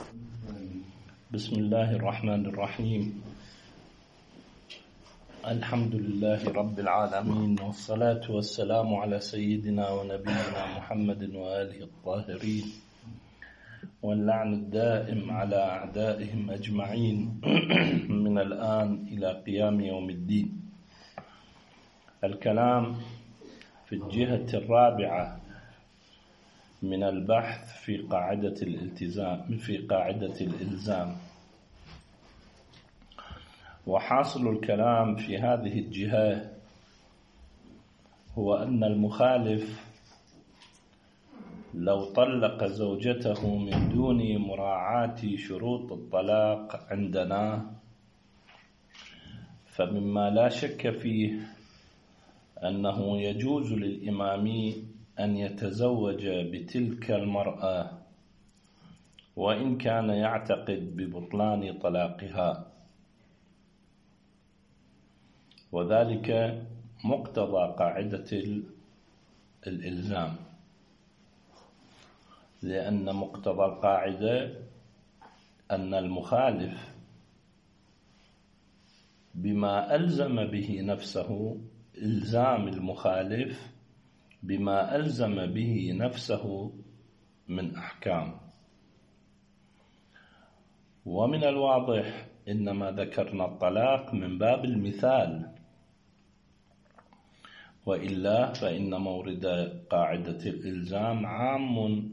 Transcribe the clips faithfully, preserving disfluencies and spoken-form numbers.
بسم الله الرحمن الرحيم. الحمد لله رب العالمين، والصلاة والسلام على سيدنا ونبينا محمد وآله الطاهرين، واللعن الدائم على أعدائهم أجمعين من الآن إلى قيام يوم الدين. الكلام في الجهة الرابعة من البحث في قاعدة الالتزام في قاعدة الإلزام. وحاصل الكلام في هذه الجهة هو أن المخالف لو طلق زوجته من دون مراعاة شروط الطلاق عندنا، فمما لا شك فيه أنه يجوز للإمام أن يتزوج بتلك المرأة وإن كان يعتقد ببطلان طلاقها، وذلك مقتضى قاعدة الإلزام، لأن مقتضى القاعدة أن المخالف بما ألزم به نفسه إلزام المخالف بما ألزم به نفسه من أحكام. ومن الواضح إنما ذكرنا الطلاق من باب المثال، وإلا فإن مورد قاعدة الإلزام عام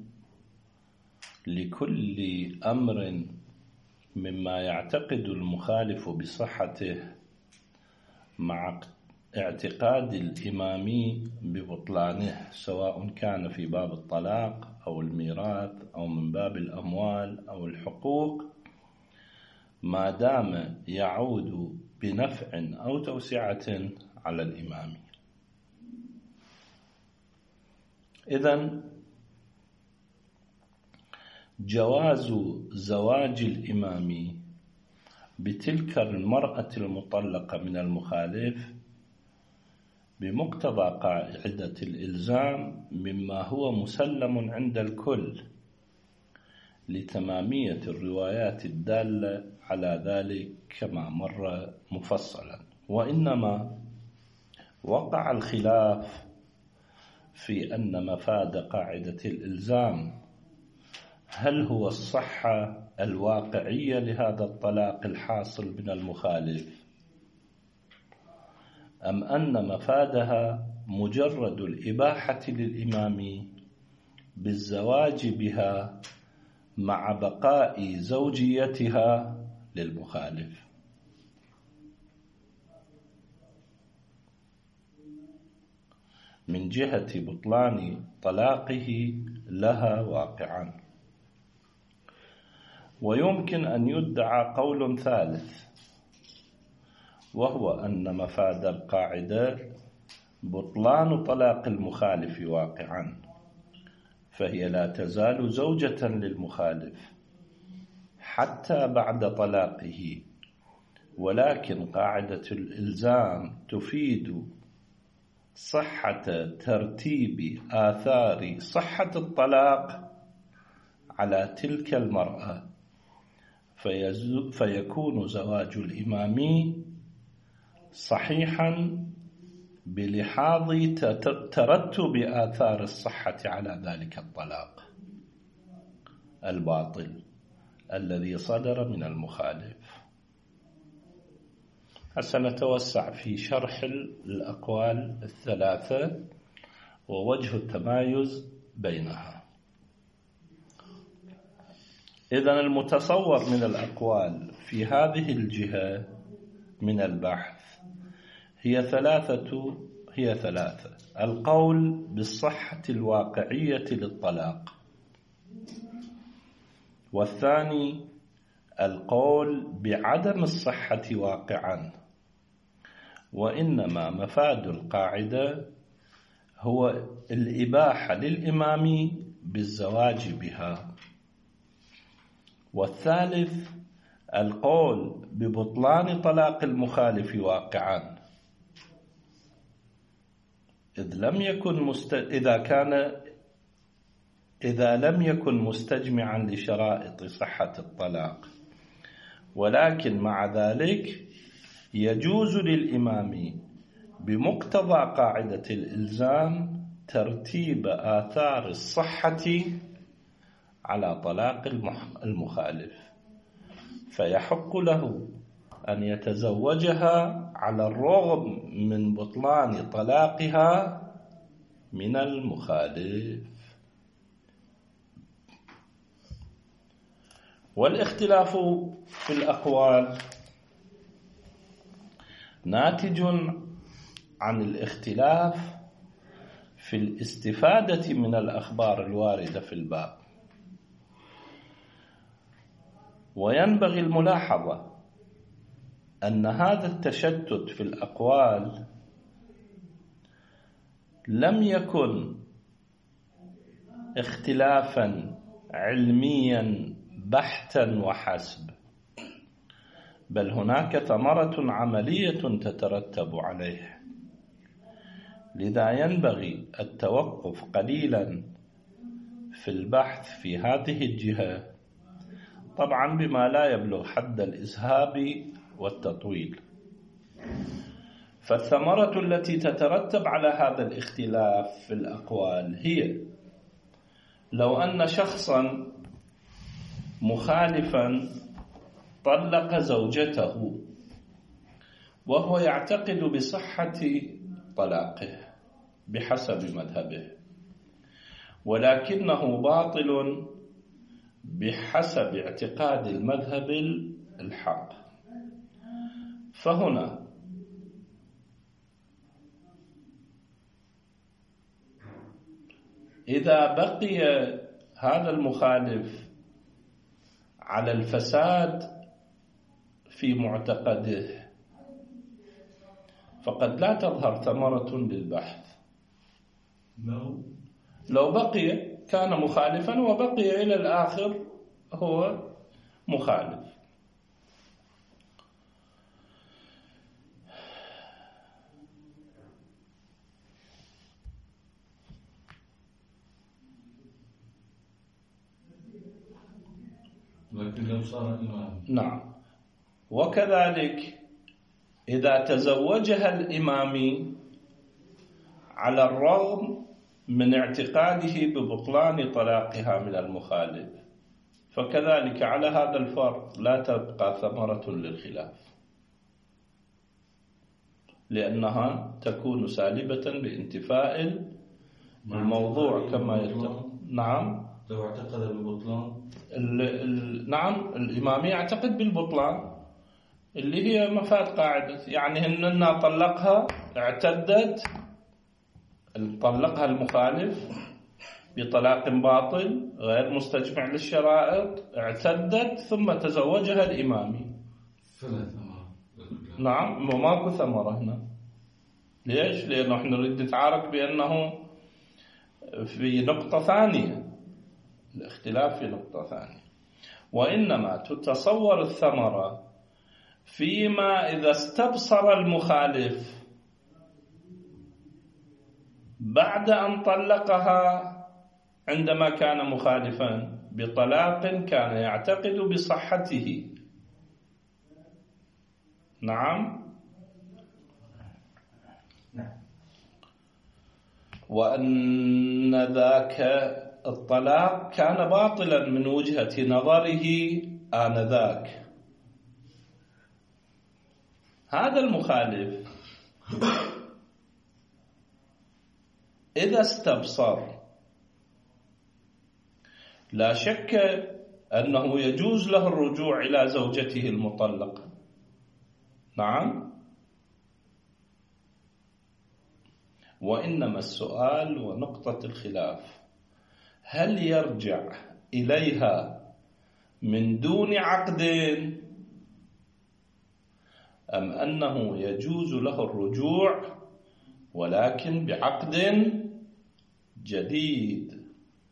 لكل أمر مما يعتقد المخالف بصحته مع اعتقاد الإمام ببطلانه، سواء كان في باب الطلاق أو الميراث أو من باب الأموال أو الحقوق، ما دام يعود بنفع أو توسعة على الإمام. إذن جواز زواج الإمام بتلك المرأة المطلقة من المخالف بمقتضى قاعدة الإلزام مما هو مسلم عند الكل لتمامية الروايات الدالة على ذلك كما مر مفصلا. وإنما وقع الخلاف في أن مفاد قاعدة الإلزام هل هو الصحة الواقعية لهذا الطلاق الحاصل من المخالف، أم أن مفادها مجرد الإباحة للإمام بالزواج بها مع بقاء زوجيتها للمخالف. من جهة بطلان طلاقه لها واقعا. ويمكن أن يدعى قول ثالث، وهو أن مفاد القاعدة بطلان طلاق المخالف واقعا، فهي لا تزال زوجة للمخالف حتى بعد طلاقه، ولكن قاعدة الإلزام تفيد صحة ترتيب آثار صحة الطلاق على تلك المرأة، فيكون زواج الإمام صحيحا بلحاظ ترتب آثار الصحة على ذلك الطلاق الباطل الذي صدر من المخالف. سنتوسع في شرح الأقوال الثلاثة ووجه التمايز بينها. إذن المتصور من الأقوال في هذه الجهة من البحث هي ثلاثة هي ثلاثة القول بالصحة الواقعية للطلاق، والثاني القول بعدم الصحة واقعا، وإنما مفاد القاعدة هو الإباحة للإمام بالزواج بها، والثالث القول ببطلان طلاق المخالف واقعا، إذ لم يكن مست... إذا كان إذا لم يكن مستجمعا لشرائط صحة الطلاق، ولكن مع ذلك يجوز للإمام بمقتضى قاعدة الإلزام ترتيب آثار الصحة على طلاق المخالف، فيحق له أن يتزوجها على الرغم من بطلان طلاقها من المخالف. والاختلاف في الأقوال ناتج عن الاختلاف في الاستفادة من الأخبار الواردة في الباب. وينبغي الملاحظة أن هذا التشتت في الأقوال لم يكن اختلافا علميا بحتا وحسب، بل هناك ثمرة عملية تترتب عليه، لذا ينبغي التوقف قليلا في البحث في هذه الجهة، طبعا بما لا يبلغ حد الإسهاب والتطويل. فالثمرة التي تترتب على هذا الاختلاف في الأقوال هي لو أن شخصا مخالفا طلق زوجته وهو يعتقد بصحة طلاقه بحسب مذهبه، ولكنه باطل بحسب اعتقاد المذهب الحق، فهنا إذا بقي هذا المخالف على الفساد في معتقده فقد لا تظهر ثمرة للبحث. لو لو بقي كان مخالفا وبقي إلى الآخر هو مخالف. لكن لو صار إمام. نعم. وكذلك إذا تزوجها الإمام على الرغم من اعتقاده ببطلان طلاقها من المخالف، فكذلك على هذا الفرق لا تبقى ثمرة للخلاف، لأنها تكون سالبة بانتفاء الموضوع كما يتفق. نعم. لو اعتقد بالبطلان ال ال نعم الإمام يعتقد بالبطلان اللي هي مفاد قاعدة، يعني إننا طلقها اعتدت، طلقها المخالف بطلاق باطل غير مستجمع للشرائط، اعتدت ثم تزوجها الإمامي. فلا ثمرة. نعم وماكو ثمرة هنا. ليش؟ لأنه احنا نريد نتعارك بأنه في نقطة ثانية، الاختلاف في نقطة ثانية، وإنما تتصور الثمرة فيما إذا استبصر المخالف بعد أن طلقها عندما كان مخالفا بطلاق كان يعتقد بصحته. نعم. وأن ذاك الطلاق كان باطلا من وجهة نظره آنذاك. هذا المخالف إذا استبصر لا شك أنه يجوز له الرجوع إلى زوجته المطلقة. نعم. وإنما السؤال ونقطة الخلاف هل يرجع إليها من دون عقد أم أنه يجوز له الرجوع ولكن بعقد جديد.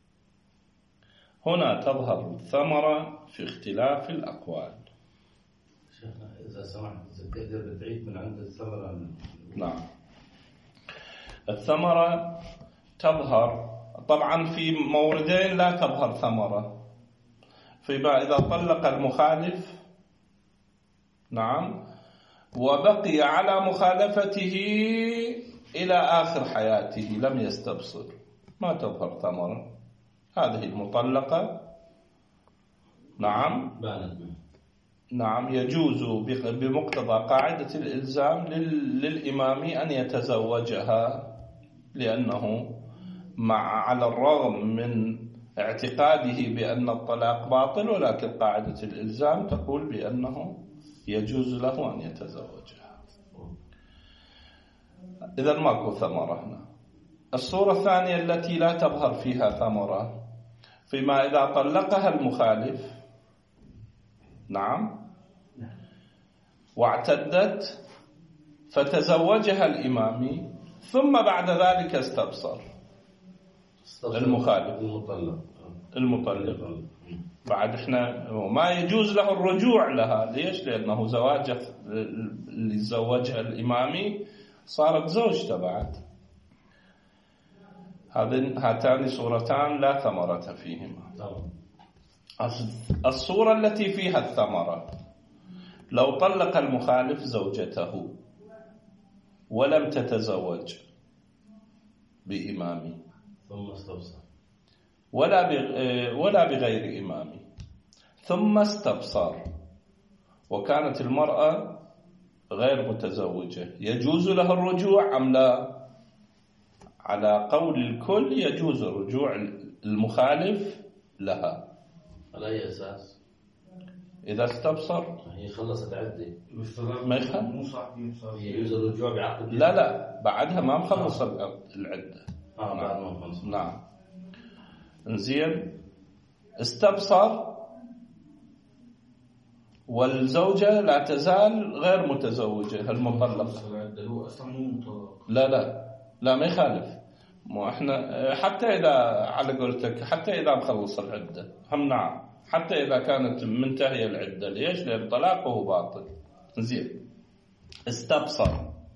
هنا تظهر الثمرة في اختلاف الأقوال. شيخنا إذا سمحت تقدر تعيد من عند الثمرة. نعم. الثمرة تظهر طبعا في موردين لا تظهر ثمرة، فيما إذا طلق المخالف نعم وبقي على مخالفته إلى آخر حياته لم يستبصر ما تظهر ثمرة. هذه المطلقة نعم نعم يجوز بمقتضى قاعدة الإلزام للإمام أن يتزوجها، لأنه مع على الرغم من اعتقاده بأن الطلاق باطل، ولكن قاعدة الإلزام تقول بأنه يجوز له أن يتزوجها. إذن ماكو ثمرة هنا. الصورة الثانية التي لا تظهر فيها ثمرة فيما إذا طلقها المخالف نعم واعتدت فتزوجها الإمامي ثم بعد ذلك استبصر المخالف المطلق المطلق بعد احنا ما يجوز له الرجوع لها. ليش؟ لأنه زواج اللي زوجها الإمامي صارت زوجته بعد. هاتان صورتان لا ثمرة فيهما. الصورة التي فيها الثمرة لو طلق المخالف زوجته ولم تتزوج بإمامي ثم استبصر ولا ولا بغير إمامي ثم استبصر وكانت المرأة غير متزوجة، يجوز له الرجوع أم لا؟ على قول الكل يجوز رجوع المخالف لها. على أي أساس؟ إذا استبصر هي خلصت عدة ما يخل يجوز الرجوع بعقد. لا لا بعدها ما مخلص العدة. آه بعد ما مخلص. نعم زين استبصر والزوجة لا تزال غير متزوجة المطلقة. لا لا لا ما يخالف. مو احنا حتى إذا على قولتك حتى إذا مخلص العدة هم نعم حتى إذا كانت منتهية العدة. ليش؟ لأن طلاقه باطل. زين استبصر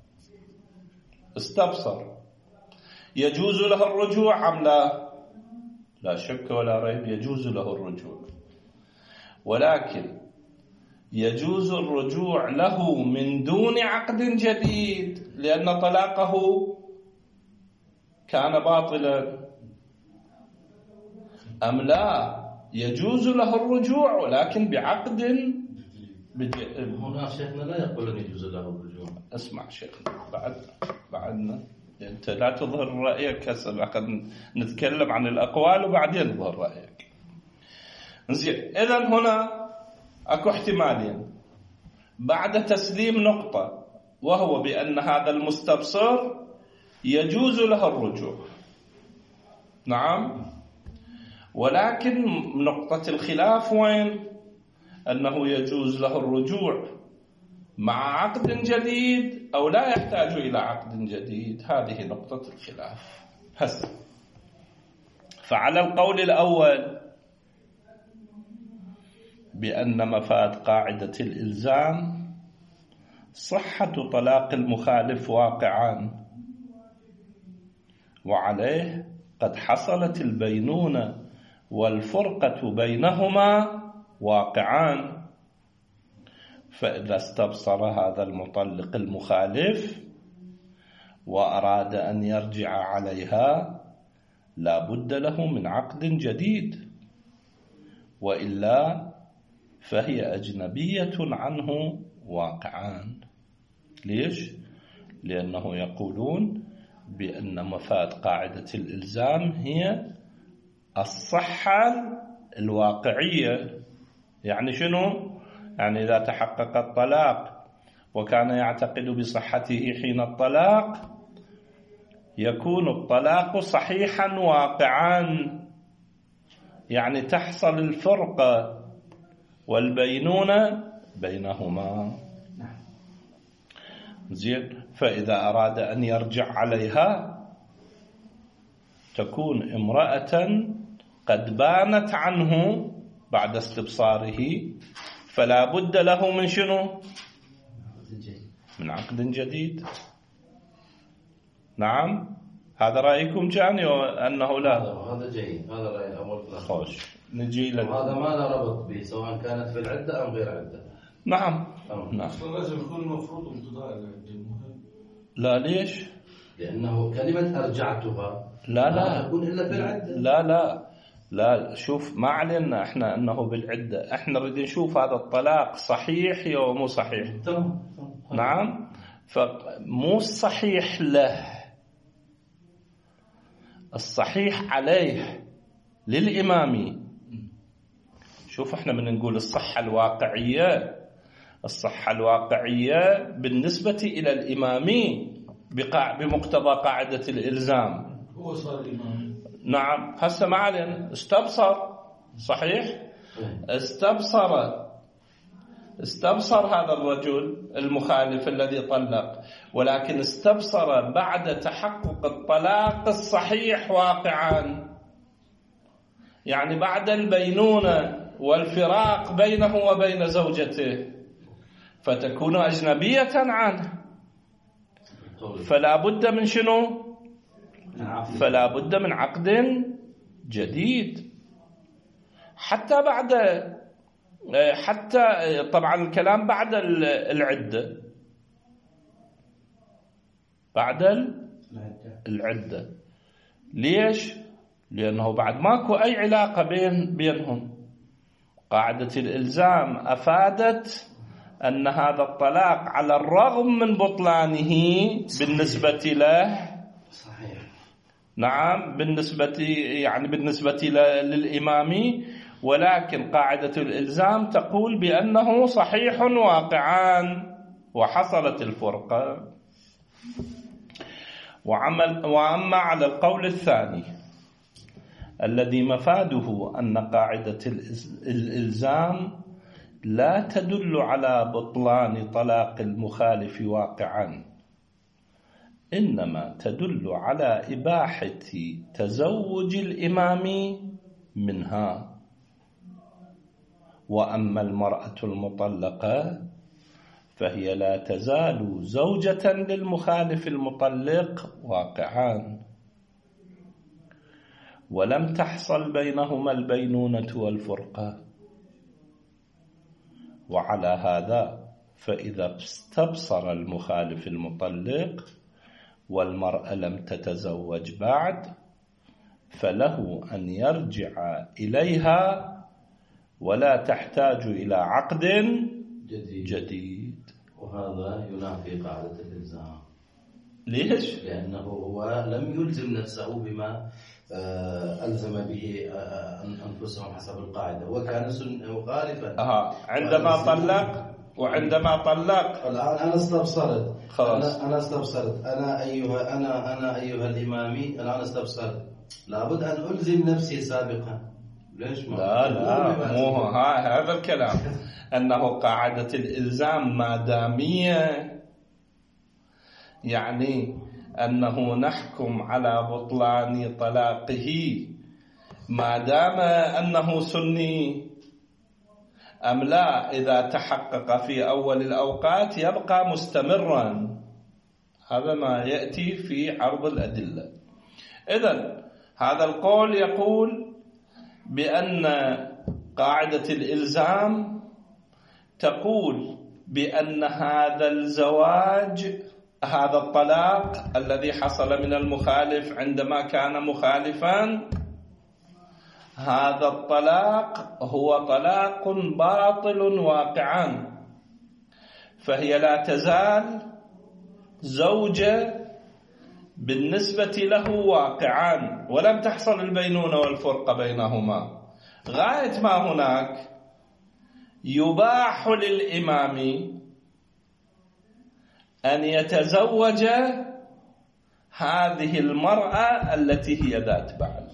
استبصر يجوز له الرجوع أم لا؟ لا شك ولا ريب يجوز له الرجوع، ولكن يجوز الرجوع له من دون عقد جديد لأن طلاقه كان باطلا، أم لا يجوز له الرجوع ولكن بعقد بدي... هنا شيخنا لا يقول أن يجوز له الرجوع. اسمع شيخنا بعد بعدنا أنت لا تظهر رأيك هسه قد نتكلم عن الأقوال وبعدين تظهر رأيك. زين إذن هنا أكو احتمالين بعد تسليم نقطة، وهو بأن هذا المستبصر يجوز له الرجوع نعم، ولكن نقطة الخلاف وين؟ أنه يجوز له الرجوع مع عقد جديد أو لا يحتاج إلى عقد جديد. هذه نقطة الخلاف. هسه فعلى القول الأول بأن مفاد قاعدة الإلزام صحة طلاق المخالف واقعان، وعليه قد حصلت البينونة والفرقة بينهما واقعان. فإذا استبصر هذا المطلق المخالف وأراد أن يرجع عليها لا بد له من عقد جديد، وإلا فهي أجنبية عنه واقعان. ليش؟ لأنه يقولون بأن مفاد قاعدة الإلزام هي الصحة الواقعية. يعني شنو؟ يعني إذا تحقق الطلاق وكان يعتقد بصحته حين الطلاق يكون الطلاق صحيحا واقعا، يعني تحصل الفرقة والبينونة بينهما. زين فإذا أراد أن يرجع عليها تكون امرأة قد بانت عنه بعد استبصاره، فلا بد له من شنو؟ من عقد جديد. نعم هذا رأيكم جاني أنه لا؟ هذا هذا جيد، هذا رأي الأول. خوش نجي لك. هذا ما له ربط به سواء كانت في العدة أم غير عدة. نعم أم. نعم. لازم يكون المفروض امتداء العدة مهم. لا ليش؟ لأنه كلمة أرجعتها لا لا لا تكون إلا في العدة. لا لا لا شوف، ما علينا احنا انه بالعدة، احنا نريد نشوف هذا الطلاق صحيح او مو صحيح. تمام. نعم، فمو صحيح له، الصحيح عليه للإمامي. شوف احنا من نقول الصحة الواقعية، الصحة الواقعية بالنسبة إلى الإمامي بمقتضى قاعدة الإلزام. هو صار إمام. نعم، هسه ما علينا، استبصر صحيح، استبصر استبصر هذا الرجل المخالف الذي طلق، ولكن استبصر بعد تحقق الطلاق الصحيح واقعا، يعني بعد البينونة والفراق بينه وبين زوجته، فتكون أجنبية عنه، فلا بد من شنو؟ فلا بد من عقد جديد. حتى بعد، حتى طبعا الكلام بعد العدة، بعد العدة. ليش؟ لأنه بعد ماكو أي علاقة بين بينهم. قاعدة الإلزام أفادت أن هذا الطلاق على الرغم من بطلانه بالنسبة له صحيح. نعم، بالنسبة يعني بالنسبة للإمامي، ولكن قاعدة الإلزام تقول بأنه صحيح واقعان، وحصلت الفرقة. وعمل وأما على القول الثاني الذي مفاده أن قاعدة الإلزام لا تدل على بطلان طلاق المخالف واقعا، إنما تدل على إباحة تزوج الإمام منها. وأما المرأة المطلقة فهي لا تزال زوجة للمخالف المطلق واقعان، ولم تحصل بينهما البينونة والفرقة. وعلى هذا فإذا استبصر المخالف المطلق والمرأة لم تتزوج بعد، فله أن يرجع إليها ولا تحتاج إلى عقد جديد, جديد. وهذا ينافي قاعدة الإلزام. ليش؟ لأنه هو لم يلزم نفسه بما ألزم به أنفسهم حسب القاعدة، وكان مخالفا. آه. عندما طلق وعندما طلق الآن أنا استبصرت، خلاص. أنا, أنا استبصرت أنا أيها أنا أنا أيها الإمامي، الآن استبصرت، لابد أن ألزم نفسي سابقا. ليش ما؟ لا لا مو هذا الكلام، أنه قاعدة الإلزام مادامية، يعني أنه نحكم على بطلان طلاقه ما دام أنه سني أم لا. إذا تحقق في أول الأوقات يبقى مستمرا، هذا ما يأتي في عرض الأدلة. إذن هذا القول يقول بأن قاعدة الإلزام تقول بأن هذا الزواج، هذا الطلاق الذي حصل من المخالف عندما كان مخالفا، هذا الطلاق هو طلاق باطل واقعا، فهي لا تزال زوجة بالنسبة له واقعا، ولم تحصل البينونة والفرقة بينهما. غاية ما هناك يباح للإمام أن يتزوج هذه المرأة التي هي ذات بعل.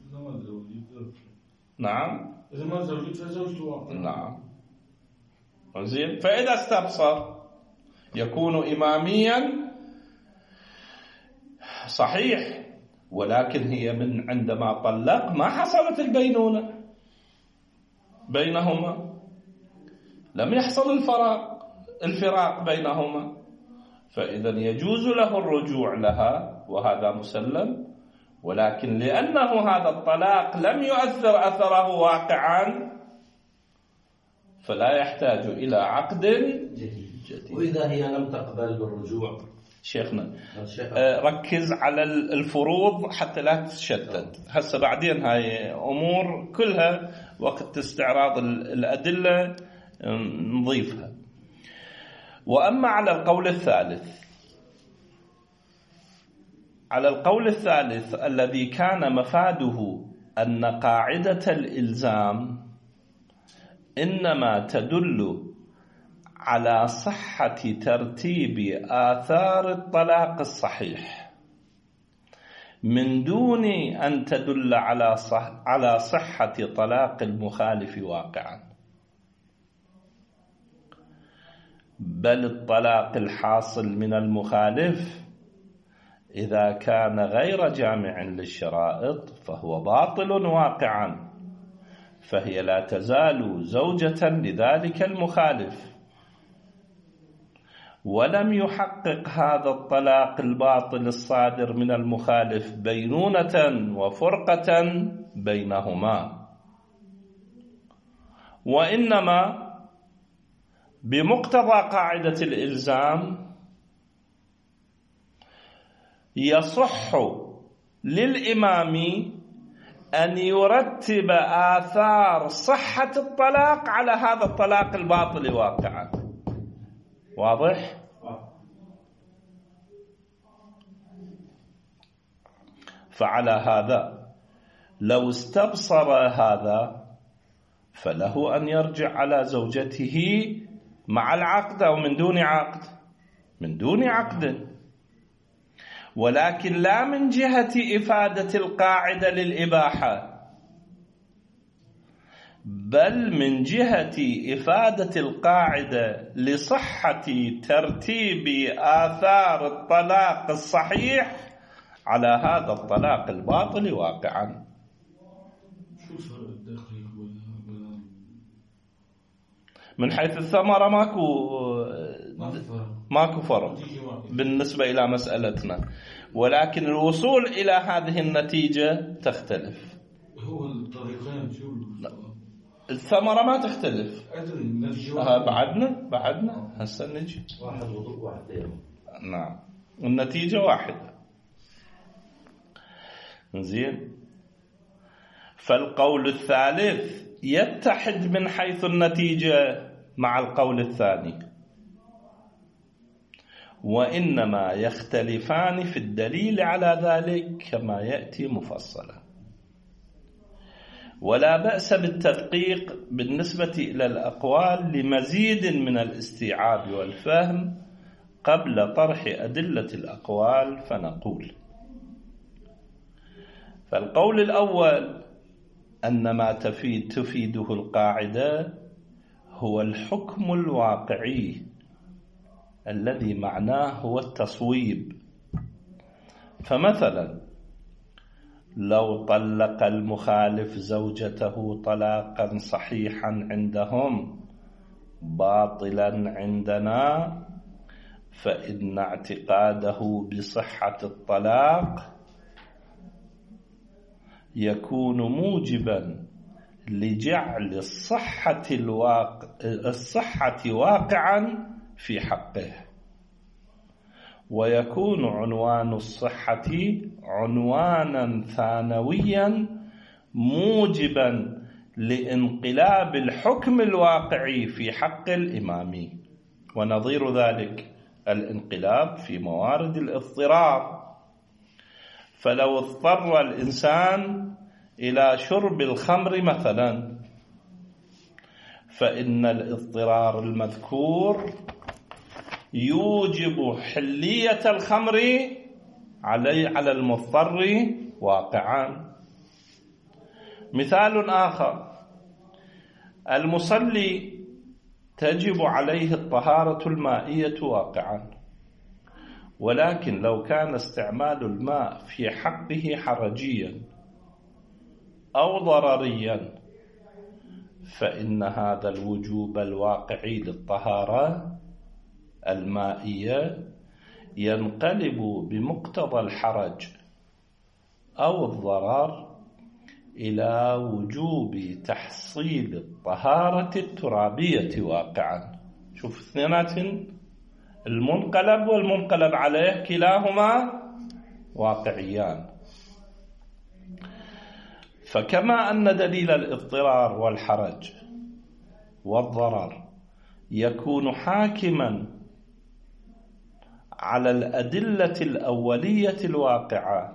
نعم. إذا ما زوجت فزوجته واقع. نعم. زين. فإذا استبصر يكون إماميا صحيح، ولكن هي من عندما طلق ما حصلت البينونة بينهما، لم يحصل الفراق الفراق بينهما، فإذا يجوز له الرجوع لها وهذا مسلم، ولكن لأنه هذا الطلاق لم يؤثر أثره واقعا فلا يحتاج إلى عقد جديد. وإذا هي لم تقبل بالرجوع شيخنا ركز على الفروض حتى لا تتشتت. هسه بعدين هاي أمور كلها وقت استعراض الأدلة نضيفها. وأما على القول الثالث، على القول الثالث الذي كان مفاده أن قاعدة الإلزام إنما تدل على صحة ترتيب آثار الطلاق الصحيح من دون أن تدل على صح على صحة طلاق المخالف واقعا، بل الطلاق الحاصل من المخالف إذا كان غير جامع للشرائط فهو باطل واقعا، فهي لا تزال زوجة لذلك المخالف، ولم يحقق هذا الطلاق الباطل الصادر من المخالف بينونة وفرقة بينهما، وإنما بمقتضى قاعدة الإلزام يصح للإمام أن يرتب آثار صحة الطلاق على هذا الطلاق الباطل واقعا. واضح؟ فعلى هذا لو استبصر هذا فله أن يرجع على زوجته مع العقد أو من دون عقد، من دون عقد، ولكن لا من جهة إفادة القاعدة للإباحة، بل من جهة إفادة القاعدة لصحة ترتيب آثار الطلاق الصحيح على هذا الطلاق الباطل واقعا. من حيث الثمرة ماكو ماكو فرق بالنسبة إلى مسألتنا، ولكن الوصول إلى هذه النتيجة تختلف. هو الطريقين شو؟ الثمرة ما تختلف. ها بعدنا بعدنا هسه نجي واحد وضوء واحد تيمم. نعم النتيجة واحدة. زين. فالقول الثالث يتحد من حيث النتيجة مع القول الثاني، وإنما يختلفان في الدليل على ذلك كما يأتي مفصلا. ولا بأس بالتدقيق بالنسبة إلى الأقوال لمزيد من الاستيعاب والفهم قبل طرح أدلة الأقوال، فنقول: فالقول الأول أن ما تفيد تفيده القاعدة هو الحكم الواقعي الذي معناه هو التصويب. فمثلا لو طلق المخالف زوجته طلاقا صحيحا عندهم باطلا عندنا، فإن اعتقاده بصحة الطلاق يكون موجبا لجعل الصحة الواقع الصحة واقعا في حقه، ويكون عنوان الصحة عنوانا ثانويا موجبا لانقلاب الحكم الواقعي في حق الإمام. ونظير ذلك الانقلاب في موارد الاضطرار، فلو اضطر الإنسان إلى شرب الخمر مثلا، فإن الاضطرار المذكور يوجب حلية الخمر علي على المضطر واقعا. مثال آخر: المصلي تجب عليه الطهارة المائية واقعا، ولكن لو كان استعمال الماء في حقه حرجيا أو ضرريا فإن هذا الوجوب الواقعي للطهارة المائية ينقلب بمقتضى الحرج أو الضرر إلى وجوب تحصيل الطهارة الترابية واقعا. شوف اثنينات، المنقلب والمنقلب عليه كلاهما واقعيان. فكما أن دليل الاضطرار والحرج والضرر يكون حاكما على الأدلة الأولية الواقعة،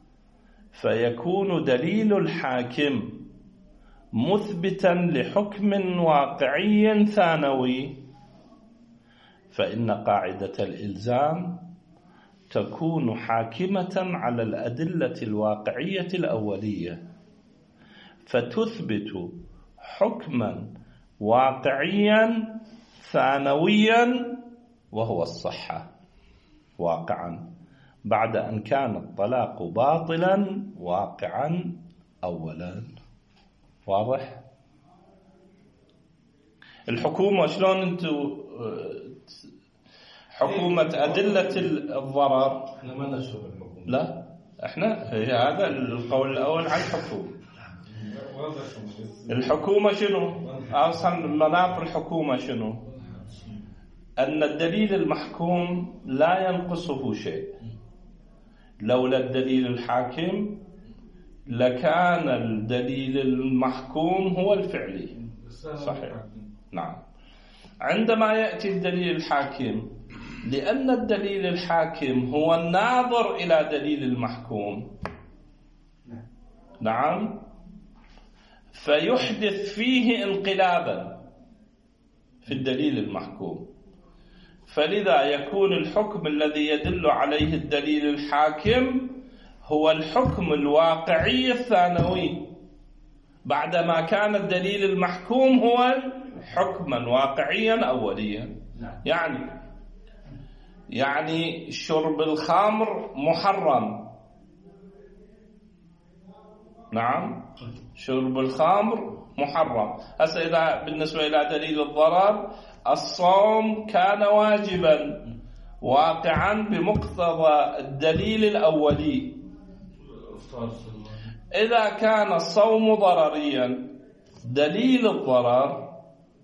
فيكون دليل الحاكم مثبتا لحكم واقعي ثانوي، فإن قاعدة الإلزام تكون حاكمة على الأدلة الواقعية الأولية، فتثبت حكما واقعيا ثانويا وهو الصحة واقعا، بعد أن كان الطلاق باطلا واقعا أولا. واضح؟ الحكومة شلون انتو حكومة أدلة الضرر؟ احنا ما نشوف الحكومة. لا، احنا هذا القول الأول عن الحكومة. الحكومة شنو؟ أصلا مناط الحكومة شنو؟ أن الدليل المحكوم لا ينقصه شيء. لولا الدليل الحاكم لكان الدليل المحكوم هو الفعلي. صحيح. نعم. عندما يأتي الدليل الحاكم، لأن الدليل الحاكم هو الناظر إلى دليل المحكوم، نعم، فيحدث فيه انقلابا في الدليل المحكوم، فلذا يكون الحكم الذي يدل عليه الدليل الحاكم هو الحكم الواقعي الثانوي، بعدما كان الدليل المحكوم هو حكما واقعيا أوليا. يعني يعني شرب الخمر محرم، نعم، شرب الخمر محرم. هسه إذا بالنسبة إلى دليل الضرر، الصوم كان واجبا واقعا بمقتضى الدليل الأولي. إذا كان الصوم ضرريا، دليل الضرر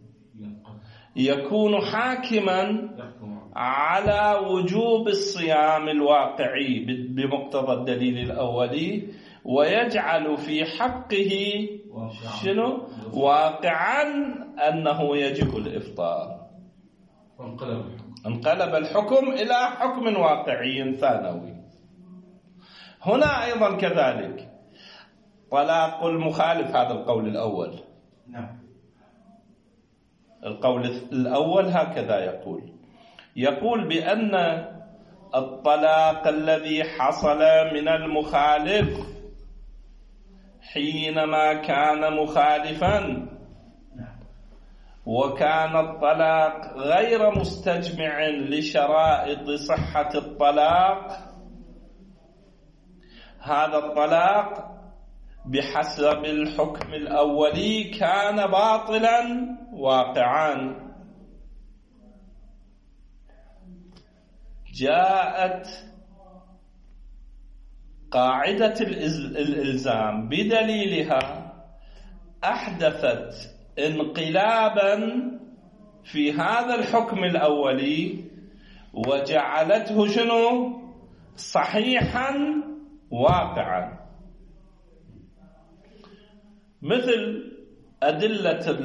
يكون حاكما على وجوب الصيام الواقعي بمقتضى الدليل الأولي، ويجعل في حقه شنو؟ واقعا أنه يجب الإفطار. انقلب الحكم إلى حكم واقعي ثانوي. هنا أيضا كذلك طلاق المخالف، هذا القول الأول. نعم. القول الأول هكذا يقول يقول بأن الطلاق الذي حصل من المخالف حينما كان مخالفا وكان الطلاق غير مستجمع لشرائط صحة الطلاق، هذا الطلاق بحسب الحكم الأولي كان باطلا واقعا. جاءت قاعدة الإلزام بدليلها أحدثت انقلابا في هذا الحكم الأولي وجعلته شنو؟ صحيحا واقعا. مثل أدلة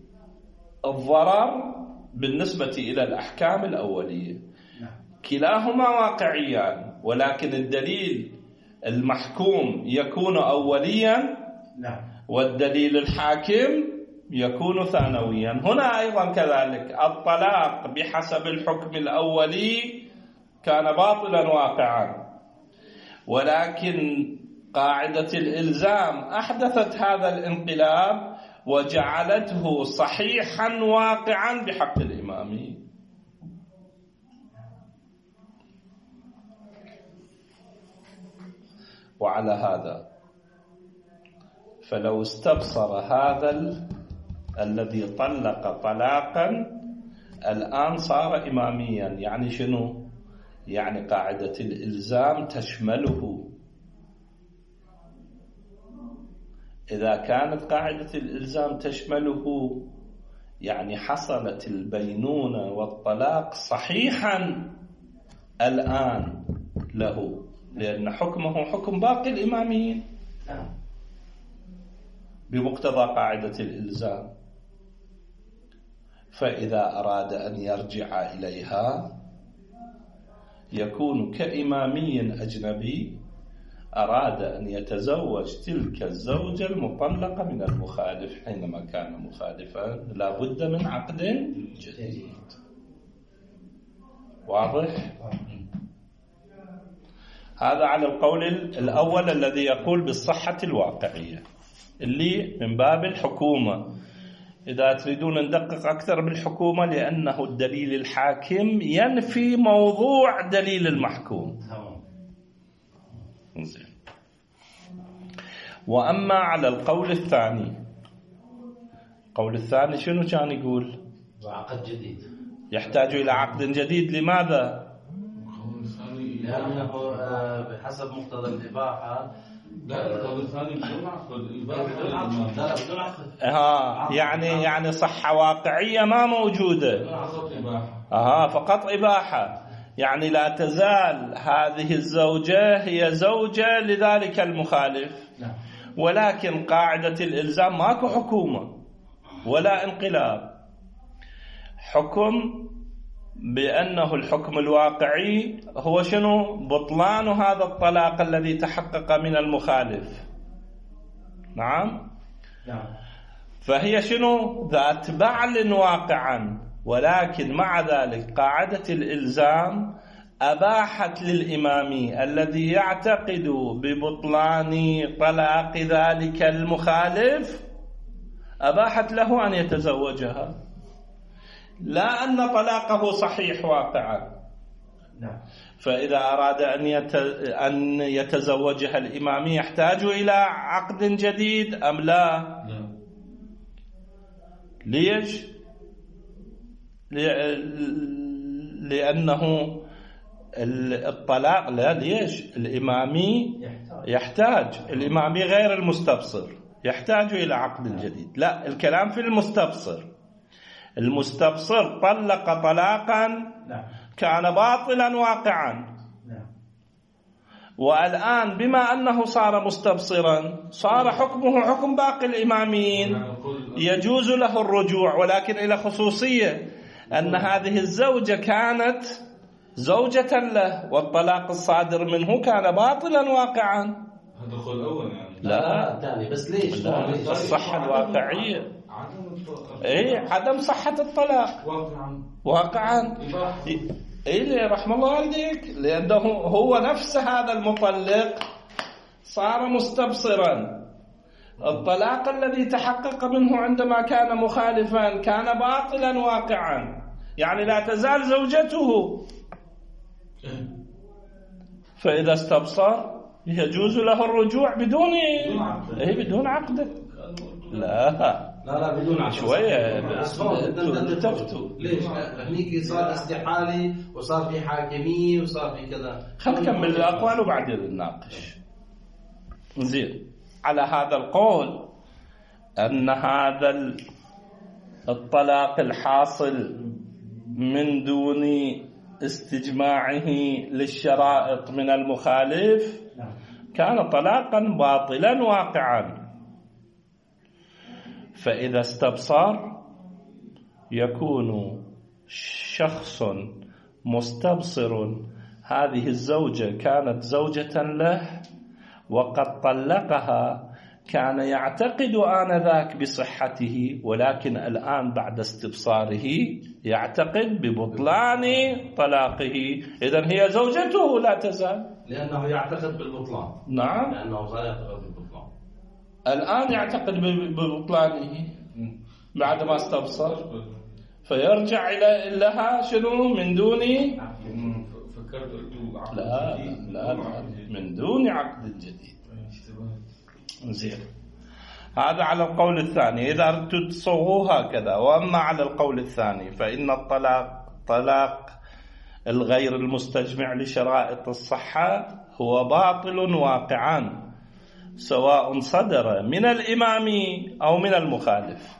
الضرر بالنسبة إلى الأحكام الأولية، كلاهما واقعيان، ولكن الدليل المحكوم يكون أوليا والدليل الحاكم يكون ثانويا. هنا أيضا كذلك الطلاق بحسب الحكم الأولي كان باطلا واقعا، ولكن قاعدة الإلزام أحدثت هذا الانقلاب وجعلته صحيحا واقعا بحق الإمام. وعلى هذا فلو استبصر هذا ال... الذي طلق طلاقا الآن صار إماميا. يعني شنو؟ يعني قاعدة الإلزام تشمله. إذا كانت قاعدة الإلزام تشمله يعني حصلت البينونة والطلاق صحيحا الآن له، لأن حكمه حكم باقي الإماميين بمقتضى قاعدة الإلزام. فإذا أراد أن يرجع إليها يكون كإمامي أجنبي أراد أن يتزوج تلك الزوجة المطلقة من المخالف حينما كان مخالفا، لا بد من عقد جديد. واضح؟ هذا على القول الأول الذي يقول بالصحة الواقعية، اللي من باب الحكومة. إذا تريدون ندقق أكثر بالحكومة لأنه الدليل الحاكم ينفي موضوع دليل المحكوم. وأما على القول الثاني، القول الثاني شنو كان يقول؟ عقد جديد، يحتاج إلى عقد جديد. لماذا؟ لأنه بحسب مقتضى الإباحة. لا القول الثاني بدون عقد. لا بدون عقد. ها يعني يعني صحة واقعية ما موجودة. فقط إباحة. أها فقط إباحة، يعني لا تزال هذه الزوجة هي زوجة لذلك المخالف. ولكن قاعدة الإلزام ماكو حكومة ولا انقلاب، حكم بأنه الحكم الواقعي هو شنو؟ بطلان هذا الطلاق الذي تحقق من المخالف. نعم. نعم. فهي شنو؟ ذات بعل واقعا، ولكن مع ذلك قاعدة الإلزام أباحت للإمامي الذي يعتقد ببطلان طلاق ذلك المخالف، أباحت له أن يتزوجها، لا أن طلاقه صحيح واقعا. نعم. فإذا أراد أن يتزوجها الإمامي يحتاج إلى عقد جديد أم لا؟ نعم. ليش؟ لأنه الطلاق لا ليش الإمامي يحتاج، الإمامي غير المستبصر يحتاج إلى عقد جديد. لا، الكلام في المستبصر. المستبصر طلق طلاقا كان باطلا واقعا، والآن بما أنه صار مستبصرا صار حكمه حكم باقي الإماميين، يجوز له الرجوع، ولكن إلى خصوصية أن هذه الزوجة كانت زوجة له والطلاق الصادر منه كان باطلا واقعا. هذا القول الأول يعني. لا الثاني بس ليش؟ الصحة الواقعية. اي عدم صحة الطلاق واقعا. واقعا. اي رحم الله والديك، لأنه هو نفس هذا المطلق صار مستبصرا. الطلاق الذي تحقق منه عندما كان مخالفا كان باطلا واقعا، يعني لا تزال زوجته. فإذا استبصر يجوز له الرجوع بدون اي بدون عقد. لا لا لا بدون عقد شوية تفتوا. ليش؟ هنيك صار استحالة وصار في حاكمية وصار في كذا. خلينا نكمل الأقوال وبعدين نناقش. زين. على هذا القول أن هذا الطلاق الحاصل من دون استجماعه للشرائط من المخالف كان طلاقا باطلا واقعا. فإذا استبصر يكون شخص مستبصر هذه الزوجة كانت زوجة له وقد طلقها، كان يعتقد آنذاك بصحته، ولكن الآن بعد استبصاره يعتقد ببطلان طلاقه. إذن هي زوجته لا تزال، لأنه يعتقد بالبطلان. نعم، لأنه صار يعتقد بالبطلان. الآن يعتقد ببطلانه بعد ما استبصر، فيرجع إلى لها شنو من دون لا لا لا من دون عقد جديد. زين. هذا على القول الثاني إذا أردت تصوغوه هكذا. وأما على القول الثاني فإن الطلاق طلاق الغير المستجمع لشرائط الصحة هو باطل واقعان، سواء صدر من الإمام أو من المخالف.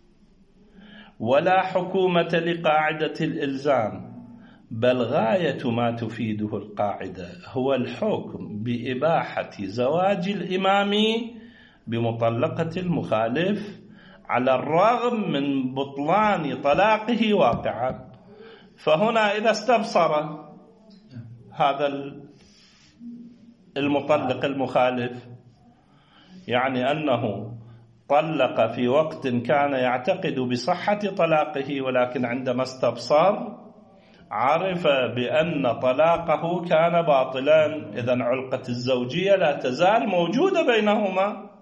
ولا حكومة لقاعدة الإلزام، بل غاية ما تفيده القاعدة هو الحكم بإباحة زواج الإمام بمطلقة المخالف على الرغم من بطلان طلاقه واقعا. فهنا إذا استبصر هذا المطلق المخالف يعني أنه طلق في وقت كان يعتقد بصحة طلاقه، ولكن عندما استبصر عرف بأن طلاقه كان باطلا، إذن علقة الزوجية لا تزال موجودة بينهما،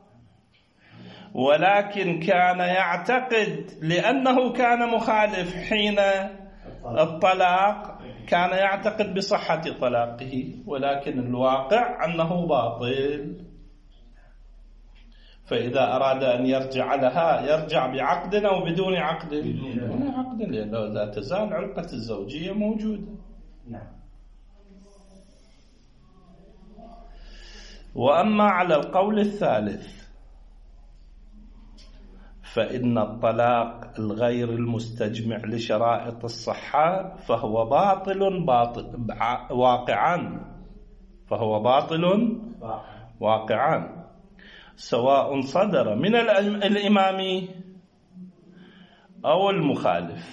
ولكن كان يعتقد لأنه كان مخالف حين الطلاق كان يعتقد بصحة طلاقه، ولكن الواقع أنه باطل. فإذا أراد أن يرجع لها يرجع بعقد أو بدون عقد؟ بدون عقد، لأنه لا تزال علقة الزوجية موجودة. نعم. وأما على القول الثالث فإن الطلاق الغير المستجمع لشرائط الصحة فهو باطل باطل واقعا فهو باطل واقعا سواء صدر من الإمام أو المخالف.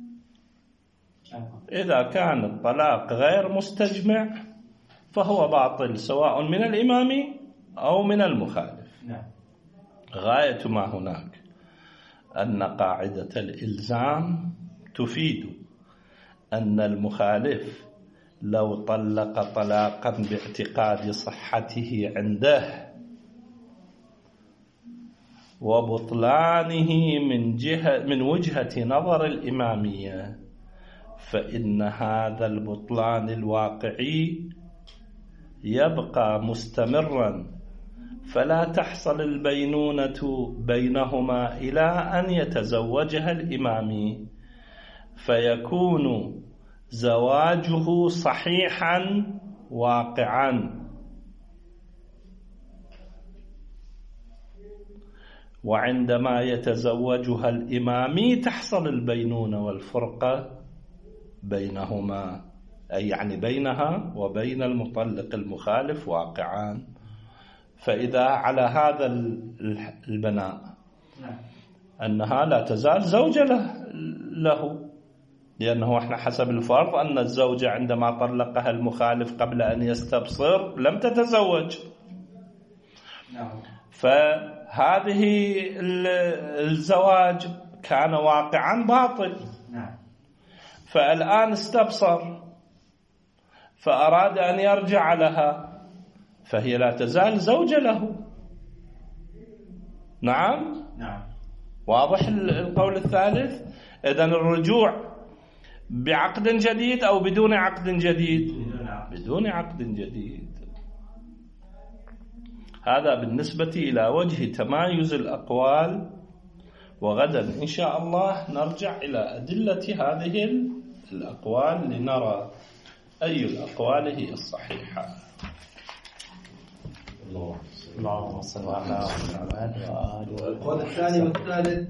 إذا كان الطلاق غير مستجمع فهو باطل سواء من الإمام أو من المخالف. غاية ما هناك أن قاعدة الإلزام تفيد أن المخالف لو طلق طلاقا باعتقاد صحته عنده وبطلانه من جهة من وجهة نظر الإمامية، فإن هذا البطلان الواقعي يبقى مستمرا، فلا تحصل البينونة بينهما إلى أن يتزوجها الإمام، فيكون زواجه صحيحا واقعا. وعندما يتزوجها الإمام تحصل البينونة والفرقة بينهما، أي يعني بينها وبين المطلق المخالف واقعان. فإذا على هذا البناء أنها لا تزال زوجة له, له لأنه احنا حسب الفرض أن الزوجة عندما طلقها المخالف قبل أن يستبصر لم تتزوج، فهذه الزواج كان واقعا باطل. فالآن استبصر فأراد أن يرجع لها، فهي لا تزال زوجة له. نعم نعم واضح القول الثالث. إذن الرجوع بعقد جديد أو بدون عقد جديد؟ بدون عقد جديد. هذا بالنسبة إلى وجه تمايز الأقوال، وغدا إن شاء الله نرجع إلى أدلة هذه الأقوال لنرى أي الأقوال هي الصحيحة. الله اللهم صل على محمد. القول الثاني والثالث